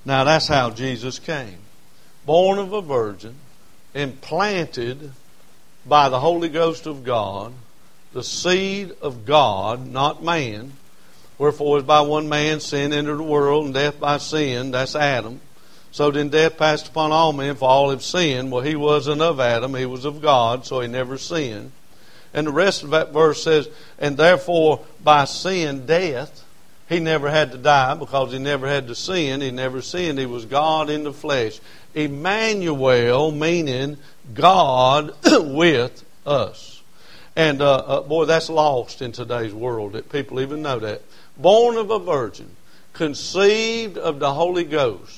Now that's how Jesus came. Born of a virgin, implanted by the Holy Ghost of God, the seed of God, not man. Wherefore as by one man sin entered the world, and death by sin, that's Adam. So then death passed upon all men, for all have sinned. Well, he wasn't of Adam, he was of God, so he never sinned. And the rest of that verse says, and therefore by sin, death. He never had to die because he never had to sin. He never sinned. He was God in the flesh. Emmanuel, meaning God with us. And boy, that's lost in today's world, that people even know that. Born of a virgin, conceived of the Holy Ghost,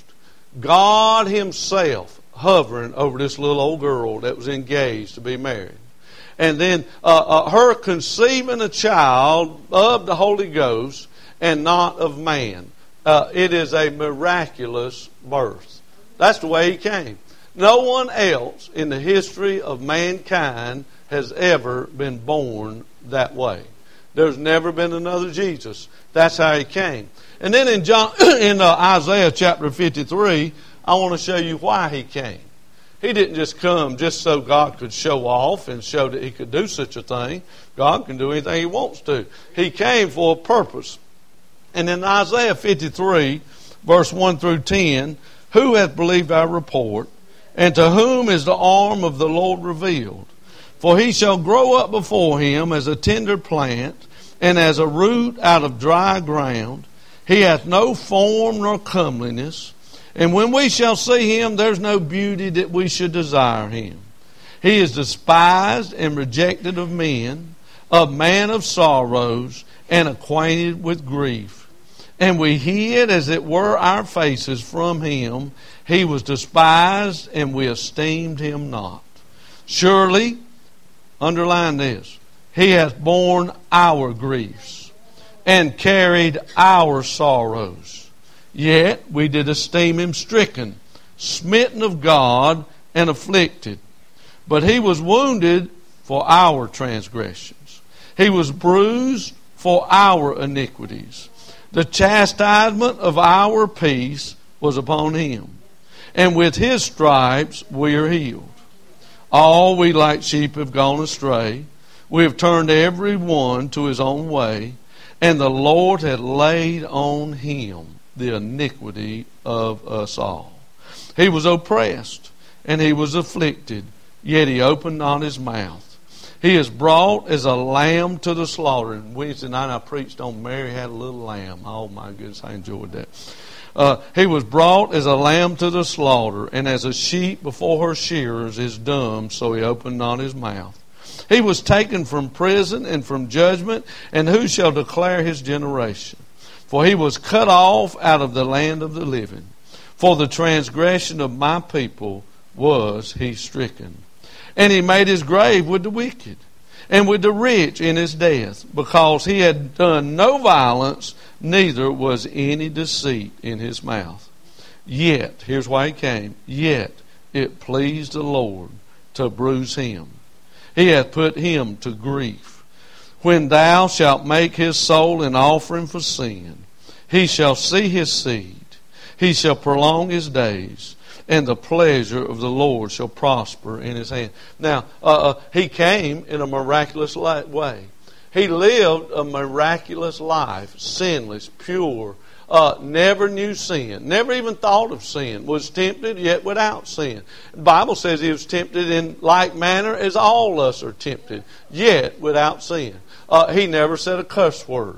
God Himself hovering over this little old girl that was engaged to be married. And then her conceiving a child of the Holy Ghost and not of man. It is a miraculous birth. That's the way He came. No one else in the history of mankind has ever been born that way. There's never been another Jesus. That's how He came. And then in Isaiah chapter 53, I want to show you why He came. He didn't just come just so God could show off and show that He could do such a thing. God can do anything He wants to. He came for a purpose. And in Isaiah 53, verse 1 through 10, who hath believed our report? And to whom is the arm of the Lord revealed? For he shall grow up before Him as a tender plant, and as a root out of dry ground. He hath no form nor comeliness. And when we shall see Him, there's no beauty that we should desire Him. He is despised and rejected of men, a man of sorrows, and acquainted with grief. And we hid, as it were, our faces from Him. He was despised, and we esteemed Him not. Surely, underline this, He hath borne our griefs, and carried our sorrows. Yet we did esteem Him stricken, smitten of God, and afflicted. But He was wounded for our transgressions. He was bruised for our iniquities. The chastisement of our peace was upon Him, and with His stripes we are healed. All we like sheep have gone astray. We have turned every one to his own way, and the Lord hath laid on Him the iniquity of us all. He was oppressed, and He was afflicted, yet He opened not His mouth. He is brought as a lamb to the slaughter. And Wednesday night I preached on Mary had a little lamb. Oh my goodness, I enjoyed that. He was brought as a lamb to the slaughter, and as a sheep before her shearers is dumb, so He opened not His mouth. He was taken from prison and from judgment, and who shall declare His generation? For He was cut off out of the land of the living. For the transgression of my people was He stricken. And He made His grave with the wicked, and with the rich in his death, because He had done no violence, neither was any deceit in His mouth. Yet, here's why He came, yet it pleased the Lord to bruise Him. He hath put Him to grief. When thou shalt make his soul an offering for sin, he shall see his seed. He shall prolong his days, and the pleasure of the Lord shall prosper in his hand. Now, he came in a miraculous way. He lived a miraculous life, sinless, pure, never knew sin, never even thought of sin, was tempted yet without sin. The Bible says He was tempted in like manner as all us are tempted, yet without sin. He never said a cuss word.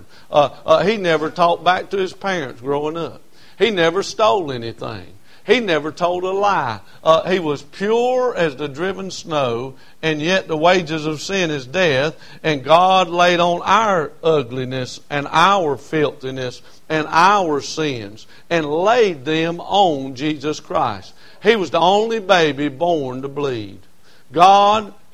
He never talked back to his parents growing up. He never stole anything. He never told a lie. He was pure as the driven snow, and yet the wages of sin is death, and God laid on our ugliness and our filthiness and our sins and laid them on Jesus Christ. He was the only baby born to bleed. God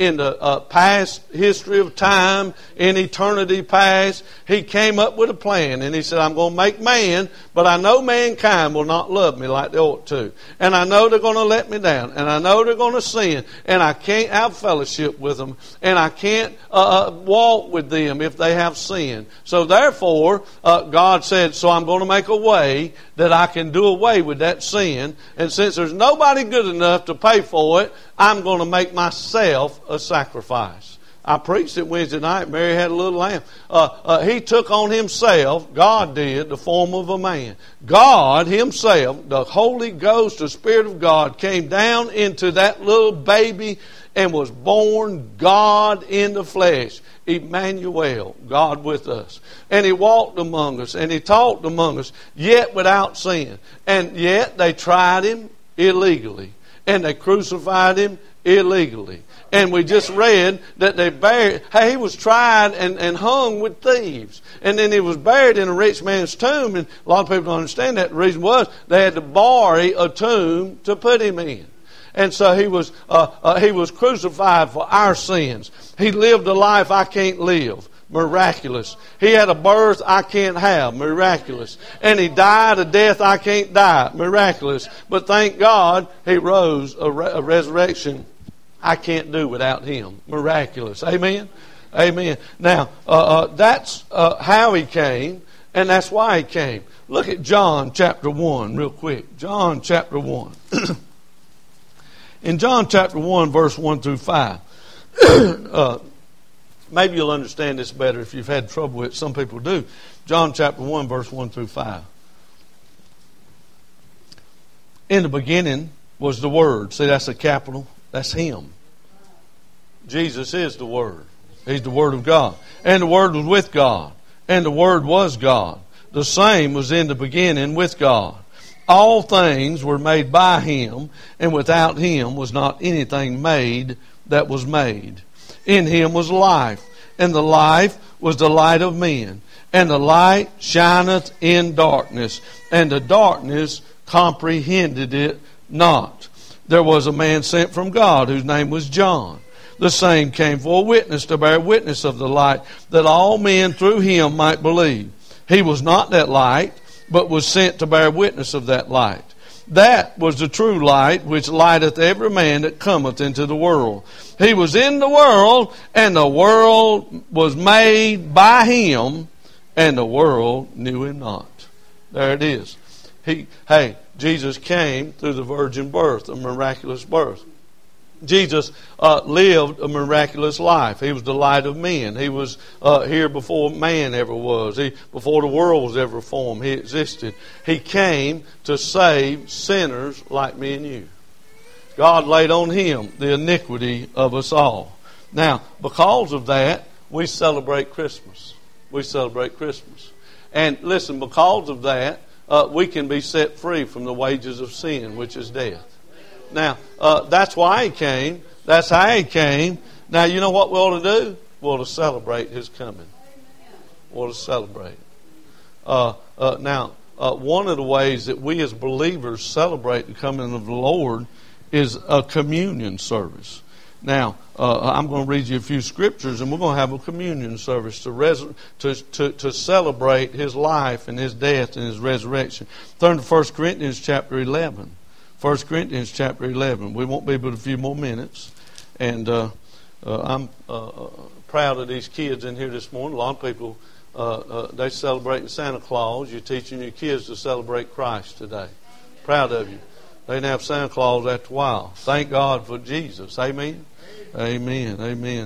in the past history of time, in eternity past, He came up with a plan. And He said, I'm going to make man, but I know mankind will not love me like they ought to. And I know they're going to let me down. And I know they're going to sin. And I can't have fellowship with them. And I can't walk with them if they have sinned. So therefore, God said, so I'm going to make a way that I can do away with that sin. And since there's nobody good enough to pay for it, I'm going to make myself a sacrifice. I preached it Wednesday night. Mary had a little lamb. He took on Himself, God did, the form of a man. God Himself, the Holy Ghost, the Spirit of God, came down into that little baby and was born God in the flesh. Emmanuel, God with us. And He walked among us and He talked among us, yet without sin. And yet they tried Him illegally. And they crucified Him illegally. And we just read that they buried. Hey, He was tried and hung with thieves. And then He was buried in a rich man's tomb. And a lot of people don't understand that. The reason was they had to borrow a tomb to put Him in. And so He was crucified for our sins. He lived a life I can't live. Miraculous. He had a birth I can't have. Miraculous. And He died a death I can't die. Miraculous. But thank God He rose a resurrection I can't do without Him. Miraculous. Amen? Amen. Now, that's how He came, and that's why He came. Look at John chapter 1 real quick. John chapter 1. In John chapter 1, verse 1 through 5. Maybe you'll understand this better if you've had trouble with it. Some people do. John chapter 1, verse 1 through 5. In the beginning was the Word. See, that's a capital. That's Him. Jesus is the Word. He's the Word of God. And the Word was with God. And the Word was God. The same was in the beginning with God. All things were made by Him, and without Him was not anything made that was made. In Him was life, and the life was the light of men. And the light shineth in darkness, and the darkness comprehended it not. There was a man sent from God, whose name was John. The same came for a witness, to bear witness of the light, that all men through Him might believe. He was not that light, but was sent to bear witness of that light. That was the true light, which lighteth every man that cometh into the world. He was in the world, and the world was made by Him, and the world knew Him not. There it is. Jesus came through the virgin birth, a miraculous birth. Jesus lived a miraculous life. He was the light of men. He was here before man ever was. Before the world was ever formed, He existed. He came to save sinners like me and you. God laid on Him the iniquity of us all. Now, because of that, we celebrate Christmas. We celebrate Christmas. And listen, because of that, we can be set free from the wages of sin, which is death. Now, that's why He came. That's how He came. Now, you know what we ought to do? We ought to celebrate His coming. We ought to celebrate. Now, one of the ways that we as believers celebrate the coming of the Lord is a communion service. Now, I'm going to read you a few scriptures, and we're going to have a communion service to celebrate His life and His death and His resurrection. Turn to 1 Corinthians chapter 11. 1 Corinthians chapter 11. We won't be but a few more minutes. And I'm proud of these kids in here this morning. A lot of people, they're celebrating Santa Claus. You're teaching your kids to celebrate Christ today. Proud of you. They didn't have Santa Claus after a while. Thank God for Jesus. Amen? Amen. Amen.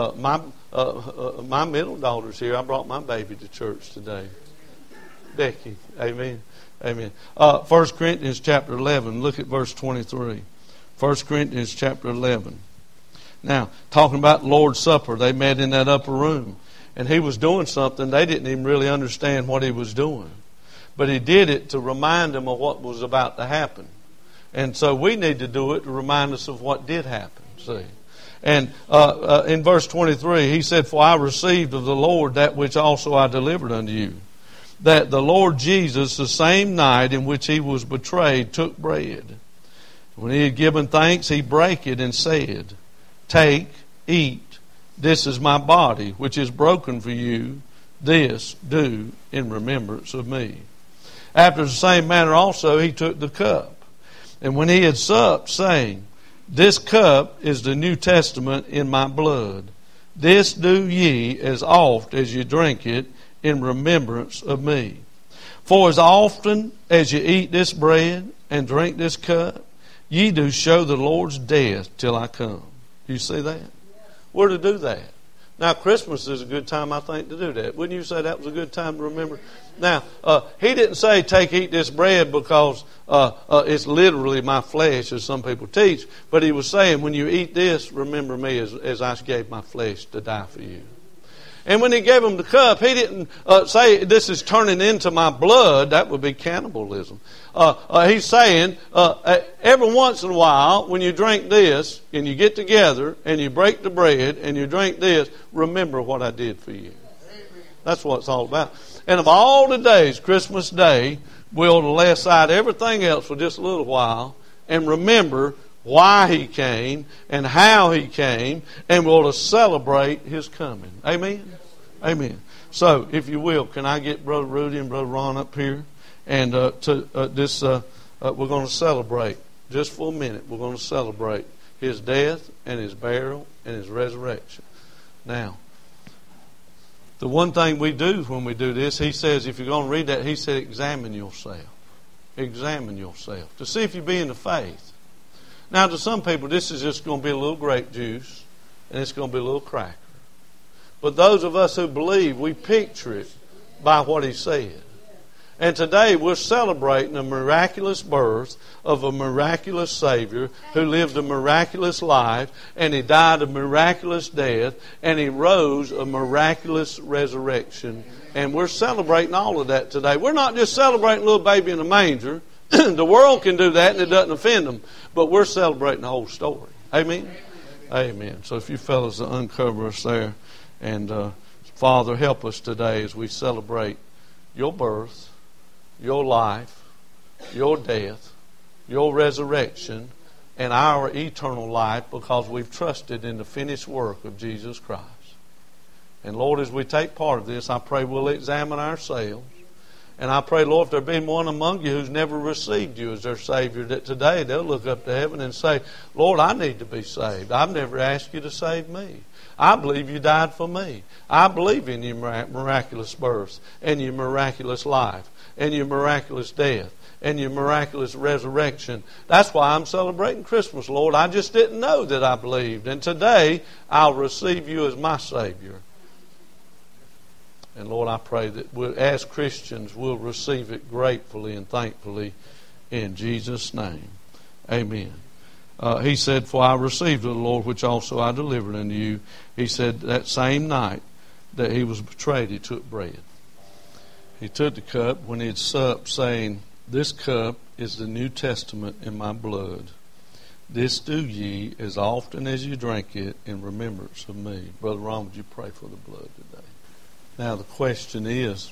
My middle daughter's here. I brought my baby to church today. Becky. Amen. Amen. 1 Corinthians chapter 11. Look at verse 23. 1 Corinthians chapter 11. Now, talking about the Lord's Supper, they met in that upper room. And He was doing something. They didn't even really understand what He was doing. But He did it to remind them of what was about to happen. And so we need to do it to remind us of what did happen. See? And in verse 23, He said, For I received of the Lord that which also I delivered unto you, that the Lord Jesus, the same night in which He was betrayed, took bread. When He had given thanks, He brake it and said, Take, eat. This is my body, which is broken for you. This do in remembrance of me. After the same manner also he took the cup. And when he had supped, saying, This cup is the New Testament in my blood. This do ye as oft as you drink it in remembrance of me. For as often as you eat this bread and drink this cup, ye do show the Lord's death till I come. Do you see that? We're to do that. Now, Christmas is a good time, I think, to do that. Wouldn't you say that was a good time to remember? Now, he didn't say, eat this bread because it's literally my flesh, as some people teach. But he was saying, when you eat this, remember me as I gave my flesh to die for you. And when he gave him the cup, he didn't say, this is turning into my blood. That would be cannibalism. He's saying, every once in a while, when you drink this, and you get together, and you break the bread, and you drink this, remember what I did for you. That's what it's all about. And of all the days, Christmas Day, we ought to lay aside everything else for just a little while, and remember why he came and how he came, and we ought to celebrate his coming. Amen? Amen. So, if you will, can I get Brother Rudy and Brother Ron up here? And we're going to celebrate, just for a minute, we're going to celebrate his death and his burial and his resurrection. Now, the one thing we do when we do this, he says, if you're going to read that, he said, examine yourself. Examine yourself to see if you be in the faith. Now, to some people, this is just going to be a little grape juice and it's going to be a little cracker. But those of us who believe, we picture it by what he said. And today we're celebrating a miraculous birth of a miraculous Savior who lived a miraculous life, and he died a miraculous death, and he rose a miraculous resurrection. And we're celebrating all of that today. We're not just celebrating a little baby in a manger. The world can do that and it doesn't offend them. But we're celebrating the whole story. Amen? Amen. So if you fellas will uncover us there. And Father, help us today as we celebrate your birth, your life, your death, your resurrection, and our eternal life, because we've trusted in the finished work of Jesus Christ. And Lord, as we take part of this, I pray we'll examine ourselves. And I pray, Lord, if there be one among you who's never received you as their Savior, that today they'll look up to heaven and say, Lord, I need to be saved. I've never asked you to save me. I believe you died for me. I believe in your miraculous birth and your miraculous life and your miraculous death and your miraculous resurrection. That's why I'm celebrating Christmas, Lord. I just didn't know that I believed. And today, I'll receive you as my Savior. And Lord, I pray that as Christians, we'll receive it gratefully and thankfully in Jesus' name. Amen. He said, for I received of the Lord, which also I delivered unto you. He said that same night that he was betrayed, he took bread. He took the cup when he had supped, saying, This cup is the New Testament in my blood. This do ye as often as you drink it in remembrance of me. Brother Ron, would you pray for the blood today? Now the question is,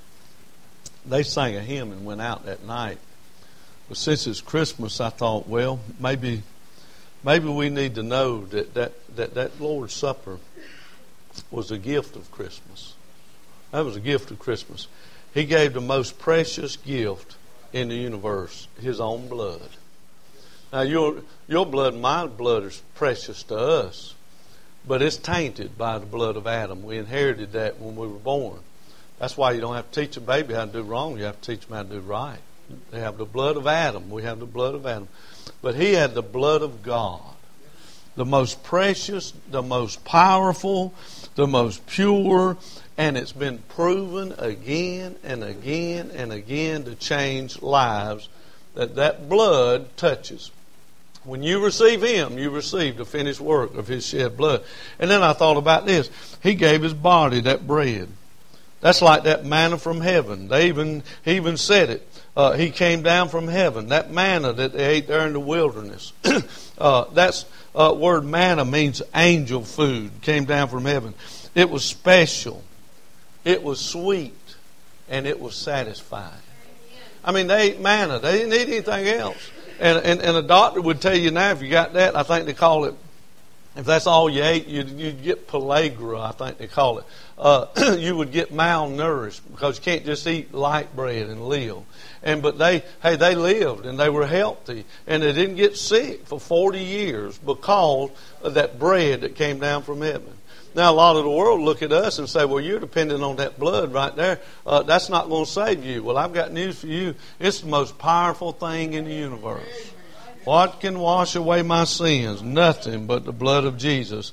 they sang a hymn and went out that night. But since it's Christmas, I thought, well, maybe we need to know that Lord's Supper was a gift of Christmas. That was a gift of Christmas. He gave the most precious gift in the universe, his own blood. Now, your blood and my blood is precious to us, but it's tainted by the blood of Adam. We inherited that when we were born. That's why you don't have to teach a baby how to do wrong. You have to teach them how to do right. They have the blood of Adam. We have the blood of Adam. But he had the blood of God. The most precious, the most powerful, the most pure, and it's been proven again and again and again to change lives that blood touches. When you receive him, you receive the finished work of his shed blood. And then I thought about this. He gave his body that bread. That's like that manna from heaven. He even said it. He came down from heaven. That manna that they ate there in the wilderness. That's word manna means angel food. Came down from heaven. It was special. It was sweet. And it was satisfying. I mean, they ate manna. They didn't eat anything else. And a doctor would tell you now, if you got that, I think they call it If that's all you ate, you'd get pellagra, I think they call it. You would get malnourished because you can't just eat light bread and live. But they lived and they were healthy and they didn't get sick for 40 years because of that bread that came down from heaven. Now, a lot of the world look at us and say, well, you're dependent on that blood right there. That's not going to save you. Well, I've got news for you. It's the most powerful thing in the universe. What can wash away my sins? Nothing but the blood of Jesus.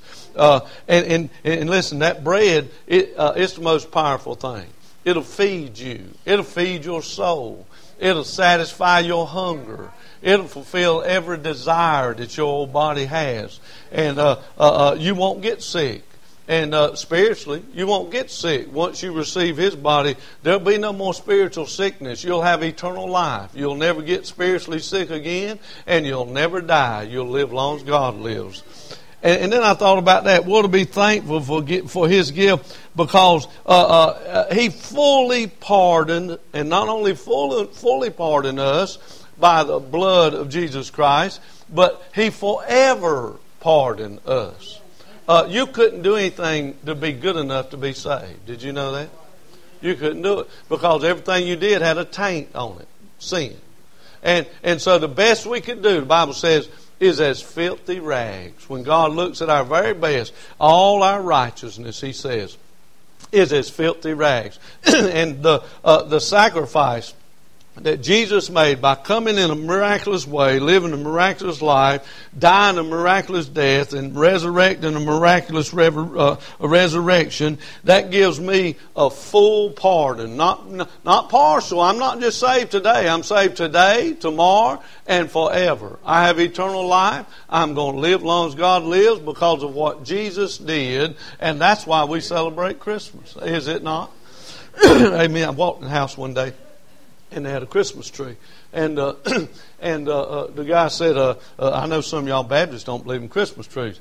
And listen, that bread, it's the most powerful thing. It'll feed you. It'll feed your soul. It'll satisfy your hunger. It'll fulfill every desire that your old body has. And you won't get sick. And spiritually, you won't get sick. Once you receive His body, there'll be no more spiritual sickness. You'll have eternal life. You'll never get spiritually sick again, and you'll never die. You'll live long as God lives. And then I thought about that. We're to be thankful for His gift because He fully pardoned, and not only fully pardoned us by the blood of Jesus Christ, but He forever pardoned us. You couldn't do anything to be good enough to be saved. Did you know that? You couldn't do it because everything you did had a taint on it, sin. And so the best we could do, the Bible says, is as filthy rags. When God looks at our very best, all our righteousness, He says, is as filthy rags. And the sacrifice that Jesus made by coming in a miraculous way, living a miraculous life, dying a miraculous death, and resurrecting a miraculous resurrection, that gives me a full pardon. Not partial. I'm not just saved today. I'm saved today, tomorrow, and forever. I have eternal life. I'm going to live long as God lives because of what Jesus did, and that's why we celebrate Christmas. Is it not? Amen. I walked in the house one day, and they had a Christmas tree. And the guy said, I know some of y'all Baptists don't believe in Christmas trees.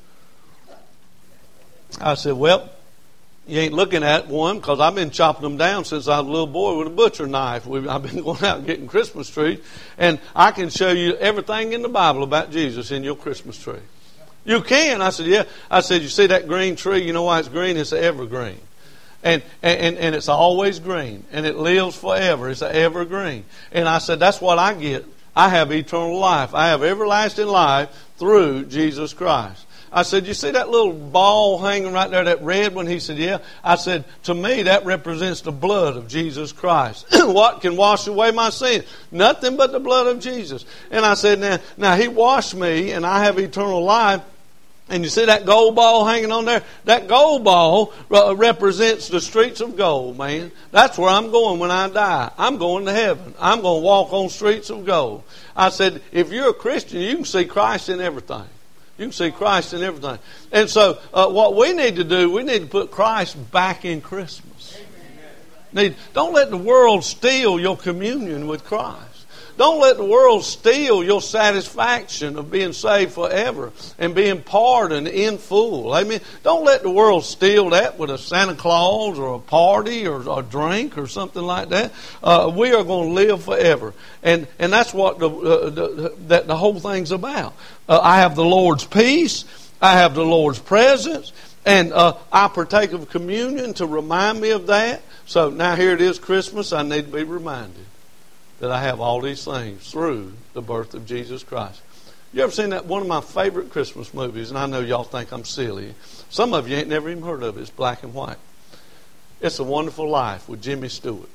I said, well, you ain't looking at one because I've been chopping them down since I was a little boy with a butcher knife. I've been going out and getting Christmas trees. And I can show you everything in the Bible about Jesus in your Christmas tree. You can. I said, yeah. I said, you see that green tree? You know why it's green? It's evergreen. And it's always green. And it lives forever. It's an evergreen. And I said, that's what I get. I have eternal life. I have everlasting life through Jesus Christ. I said, you see that little ball hanging right there, that red one? He said, yeah. I said, to me, that represents the blood of Jesus Christ. What can wash away my sin? Nothing but the blood of Jesus. And I said, now He washed me and I have eternal life. And you see that gold ball hanging on there? That gold ball represents the streets of gold, man. That's where I'm going when I die. I'm going to heaven. I'm going to walk on streets of gold. I said, if you're a Christian, you can see Christ in everything. You can see Christ in everything. And so what we need to do, we need to put Christ back in Christmas. Don't let the world steal your communion with Christ. Don't let the world steal your satisfaction of being saved forever and being pardoned in full. Amen. Don't let the world steal that with a Santa Claus or a party or a drink or something like that. We are going to live forever. And that's what the whole thing's about. I have the Lord's peace. I have the Lord's presence. And I partake of communion to remind me of that. So now here it is, Christmas. I need to be reminded that I have all these things through the birth of Jesus Christ. You ever seen that? One of my favorite Christmas movies, and I know y'all think I'm silly. Some of you ain't never even heard of it. It's black and white. It's A Wonderful Life with Jimmy Stewart.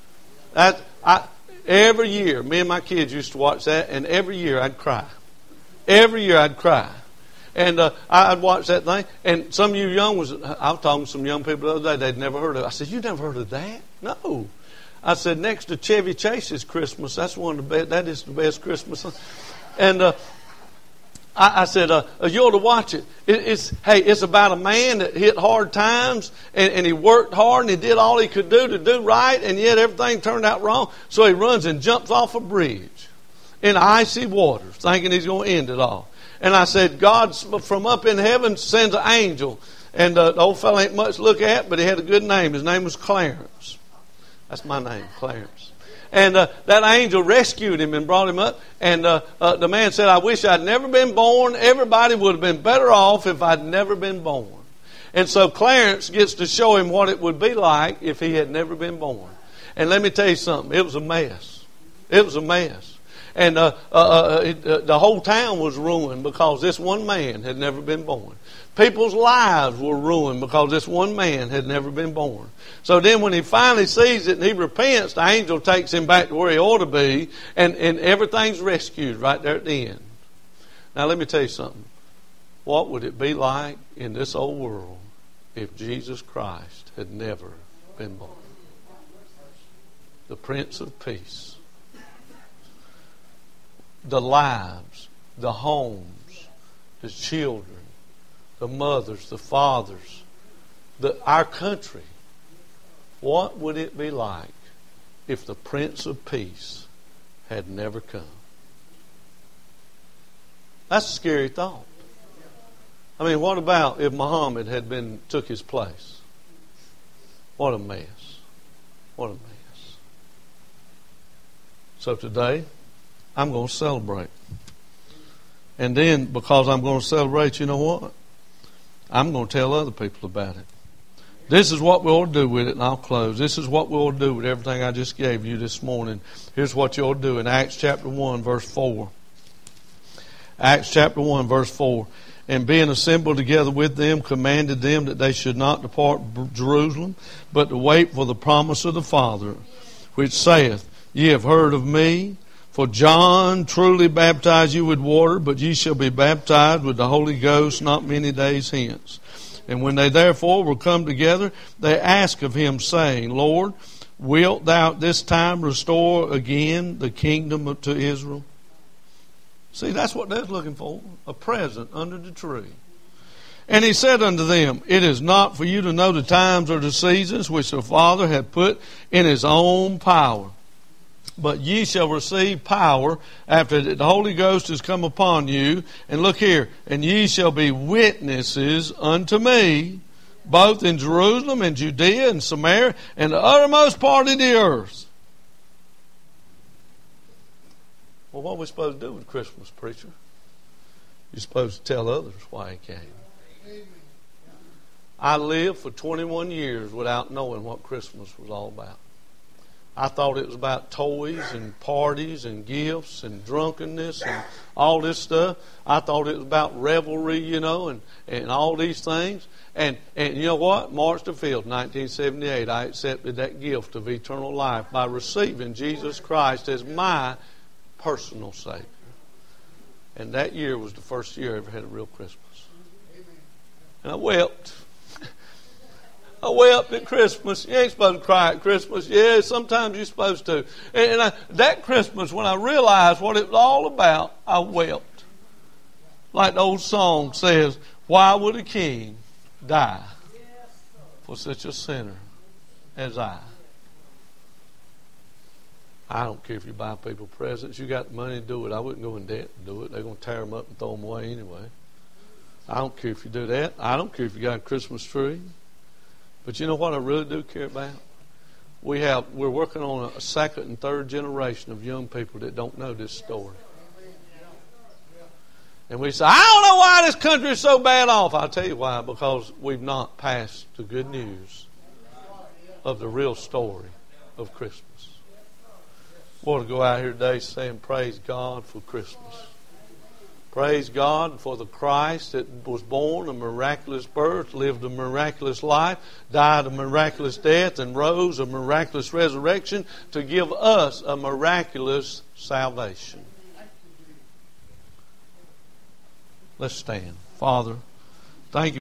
Every year, me and my kids used to watch that, and every year I'd cry. Every year I'd cry. And I'd watch that thing. And some of you young ones, I was talking to some young people the other day, they'd never heard of it. I said, you never heard of that? No. I said, next to Chevy Chase's Christmas, that's one of the best. That is the best Christmas. And I said, you ought to watch it. It's about a man that hit hard times, and he worked hard, and he did all he could do to do right, and yet everything turned out wrong. So he runs and jumps off a bridge in icy waters, thinking he's going to end it all. And I said, God from up in heaven sends an angel. And the old fellow ain't much to look at, but he had a good name. His name was Clarence. That's my name, Clarence. And that angel rescued him and brought him up. And the man said, I wish I'd never been born. Everybody would have been better off if I'd never been born. And so Clarence gets to show him what it would be like if he had never been born. And let me tell you something. It was a mess. It was a mess. And the whole town was ruined because this one man had never been born. People's lives were ruined because this one man had never been born. So then when he finally sees it and he repents, the angel takes him back to where he ought to be, and everything's rescued right there at the end. Now let me tell you something. What would it be like in this old world if Jesus Christ had never been born? The Prince of Peace. The lives, the homes, the children, the mothers, the fathers, our country. What would it be like if the Prince of Peace had never come? That's a scary thought. I mean, what about if Muhammad took his place? What a mess. What a mess. So today, I'm going to celebrate. And then, because I'm going to celebrate, you know what? I'm going to tell other people about it. This is what we ought to do with it, and I'll close. This is what we ought to do with everything I just gave you this morning. Here's what you ought to do in Acts chapter 1, verse 4. Acts chapter 1, verse 4. And being assembled together with them, commanded them that they should not depart Jerusalem, but to wait for the promise of the Father, which saith, Ye have heard of me. For John truly baptized you with water, but ye shall be baptized with the Holy Ghost not many days hence. And when they therefore were come together, they asked of him, saying, Lord, wilt thou at this time restore again the kingdom to Israel? See, that's what they're looking for, a present under the tree. And he said unto them, It is not for you to know the times or the seasons which the Father hath put in his own power. But ye shall receive power after the Holy Ghost is come upon you. And look here, and ye shall be witnesses unto me, both in Jerusalem and Judea and Samaria and the uttermost part of the earth. Well, what are we supposed to do with Christmas, preacher? You're supposed to tell others why he came. I lived for 21 years without knowing what Christmas was all about. I thought it was about toys and parties and gifts and drunkenness and all this stuff. I thought it was about revelry, and all these things. And you know what? March the 5th, 1978, I accepted that gift of eternal life by receiving Jesus Christ as my personal Savior. And that year was the first year I ever had a real Christmas. And I wept. I wept at Christmas. You ain't supposed to cry at Christmas. Yeah, sometimes you're supposed to. And that Christmas, when I realized what it was all about, I wept. Like the old song says, Why would a king die for such a sinner as I? I don't care if you buy people presents. You got the money to do it. I wouldn't go in debt to do it. They're going to tear them up and throw them away anyway. I don't care if you do that. I don't care if you got a Christmas tree. But you know what I really do care about? We're working on a second and third generation of young people that don't know this story. And we say, I don't know why this country is so bad off. I'll tell you why. Because we've not passed the good news of the real story of Christmas. We ought to go out here today saying, praise God for Christmas. Praise God for the Christ that was born a miraculous birth, lived a miraculous life, died a miraculous death, and rose a miraculous resurrection to give us a miraculous salvation. Let's stand. Father, thank you.